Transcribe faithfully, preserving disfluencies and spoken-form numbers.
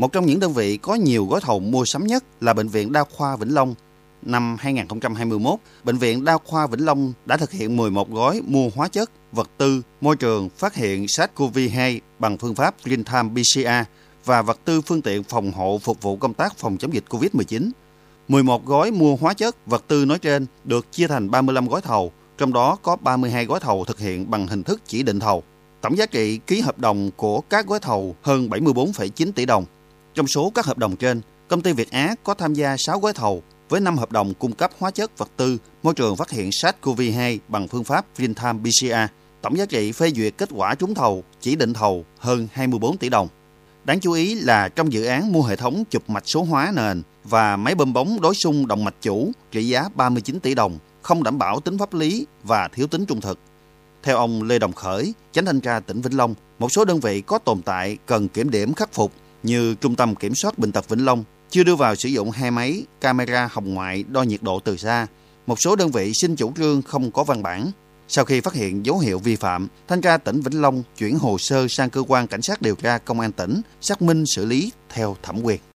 Một trong những đơn vị có nhiều gói thầu mua sắm nhất là Bệnh viện Đa khoa Vĩnh Long. Năm hai nghìn không trăm hai mươi mốt, Bệnh viện Đa khoa Vĩnh Long đã thực hiện mười một gói mua hóa chất, vật tư, môi trường phát hiện SARS-xê o vê hai bằng phương pháp real-time pê xê rờ và vật tư phương tiện phòng hộ phục vụ công tác phòng chống dịch covid mười chín. mười một gói mua hóa chất, vật tư nói trên được chia thành ba mươi lăm gói thầu, trong đó có ba mươi hai gói thầu thực hiện bằng hình thức chỉ định thầu. Tổng giá trị ký hợp đồng của các gói thầu hơn bảy mươi tư phẩy chín tỷ đồng. Trong số các hợp đồng trên, công ty Việt Á có tham gia sáu gói thầu với năm hợp đồng cung cấp hóa chất, vật tư, môi trường phát hiện SARS-xê o vê hai bằng phương pháp real-time pê xê rờ. Tổng giá trị phê duyệt kết quả trúng thầu, chỉ định thầu hơn hai mươi tư tỷ đồng. Đáng chú ý là trong dự án mua hệ thống chụp mạch số hóa nền và máy bơm bóng đối xung động mạch chủ trị giá ba mươi chín tỷ đồng, không đảm bảo tính pháp lý và thiếu tính trung thực. Theo ông Lê Đồng Khởi, Chánh thanh tra tỉnh Vĩnh Long, một số đơn vị có tồn tại cần kiểm điểm khắc phục như Trung tâm Kiểm soát Bệnh tật Vĩnh Long chưa đưa vào sử dụng hai máy camera hồng ngoại đo nhiệt độ từ xa. Một số đơn vị xin chủ trương không có văn bản. Sau khi phát hiện dấu hiệu vi phạm, thanh tra tỉnh Vĩnh Long chuyển hồ sơ sang cơ quan cảnh sát điều tra công an tỉnh xác minh xử lý theo thẩm quyền.